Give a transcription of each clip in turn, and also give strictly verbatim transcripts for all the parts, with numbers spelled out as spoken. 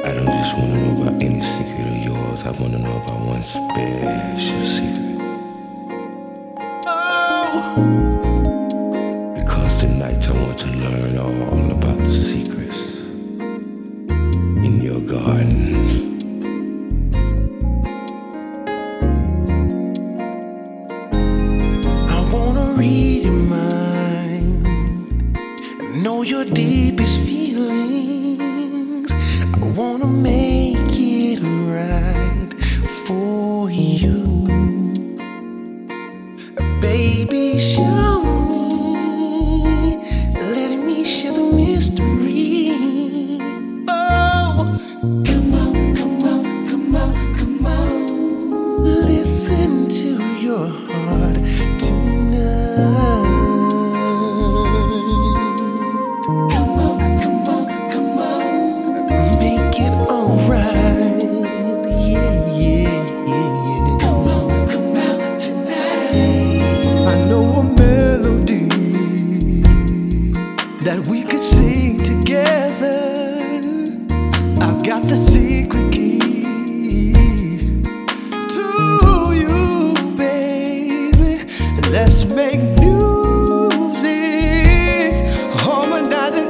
I don't just wanna know about any secret of yours. I wanna know about one special secret. Because tonight I want to learn all about the secrets in your garden. I wanna read your mind, know your deepest feelings. I wanna make it right for you. Baby, show me, let me share the mystery. Oh, come on, come on, come on, come on. Listen to your heart tonight. Come on, come on, come on. Make it alright. Yeah, yeah, yeah, yeah. Come on, come out tonight. I know a melody that we could sing together. I've got the secret key to you, baby. Let's make music, harmonizing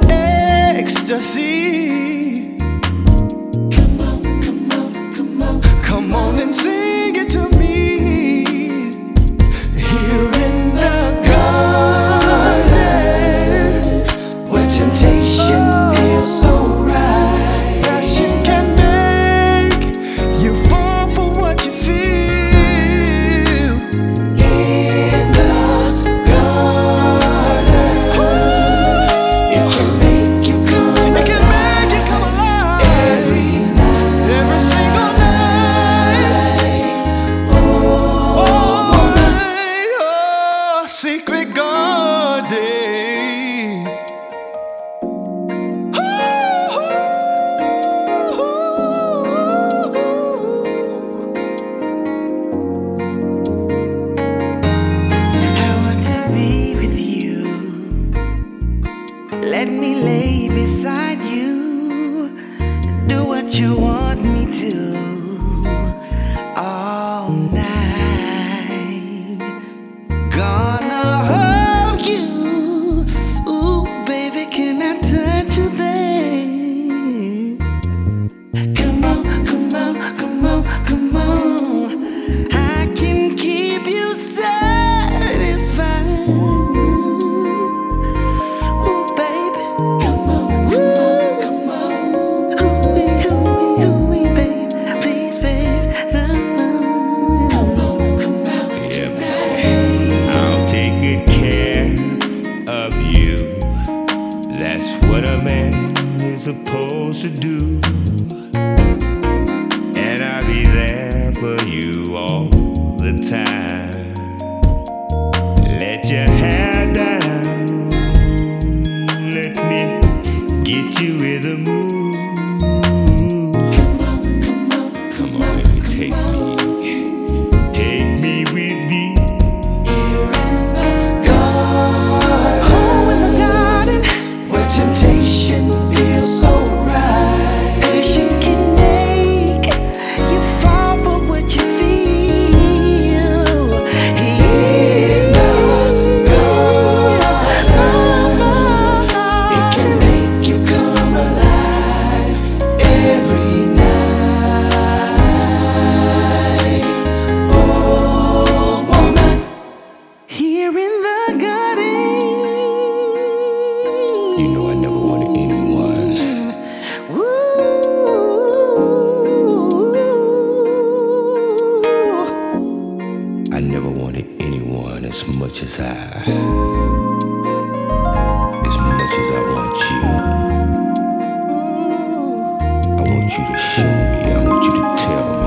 ecstasy. Come on, come on, come on. Come on and sing it to me. Here in the garden, where temptation feels so right. Passion can make you fall for what you feel. In the garden, it can make you come. It can make you come alive. Every night, every single night. Oh, oh, secret garden. I want to be with you. Let me lay beside you. Do what you want me to all night. Gonna hold you. Ooh, baby, can I touch you there? Come on, come on, come on, come on. I can keep you satisfied. Ooh, baby, come on, come on, come on. Ooh-wee, ooh-wee, ooh-wee, babe, please, babe, no, no. Come on, come out Yeah, tonight. I'll take good care of you. That's what a man is supposed to do. And I'll be there for you all the time. Let your hair down. Let me get you in the mood. Come on, come on, Come on, baby, take me. Take me with thee. Oh, in the garden, where temptation feels so right. Passion can make you fall for what you feel. In the garden, it can make you come alive every night. Oh, woman, here in the garden. You know I never wanted anyone. Ooh. I never wanted anyone as much as I, as much as I want you. I want you to show me, I want you to tell me